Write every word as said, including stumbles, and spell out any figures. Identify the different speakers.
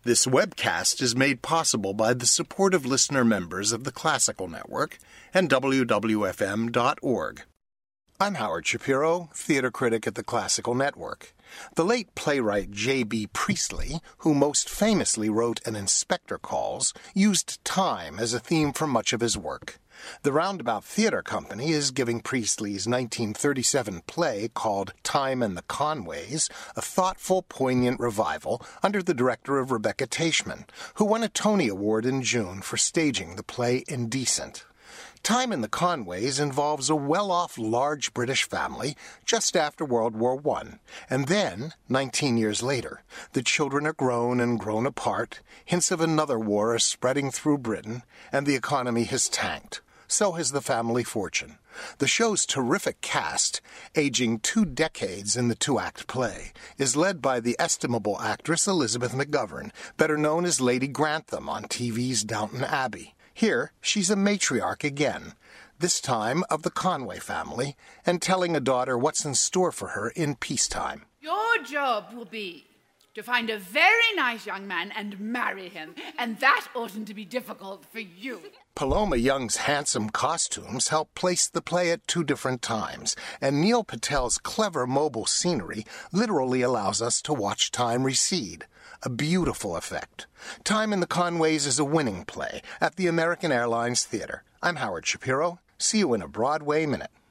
Speaker 1: This webcast is made possible by the support of listener members of the Classical Network and W W F M dot org. I'm Howard Shapiro, theater critic at the Classical Network. The late playwright J B Priestley, who most famously wrote An Inspector Calls, used time as a theme for much of his work. The Roundabout Theater Company is giving Priestley's nineteen thirty-seven play called Time and the Conways a thoughtful, poignant revival under the director of Rebecca Teichman, who won a Tony Award in June for staging the play Indecent. Time and the Conways involves a well-off large British family just after World War One, and then, nineteen years later, the children are grown and grown apart, hints of another war are spreading through Britain, and the economy has tanked. So has the family fortune. The show's terrific cast, aging two decades in the two-act play, is led by the estimable actress Elizabeth McGovern, better known as Lady Grantham on T V's Downton Abbey. Here, she's a matriarch again, this time of the Conway family, and telling a daughter what's in store for her in peacetime.
Speaker 2: Your job will be to find a very nice young man and marry him, and that oughtn't to be difficult for you.
Speaker 1: Paloma Young's handsome costumes help place the play at two different times, and Neil Patel's clever mobile scenery literally allows us to watch time recede. A beautiful effect. Time and the Conways is a winning play at the American Airlines Theater. I'm Howard Shapiro. See you in a Broadway Minute.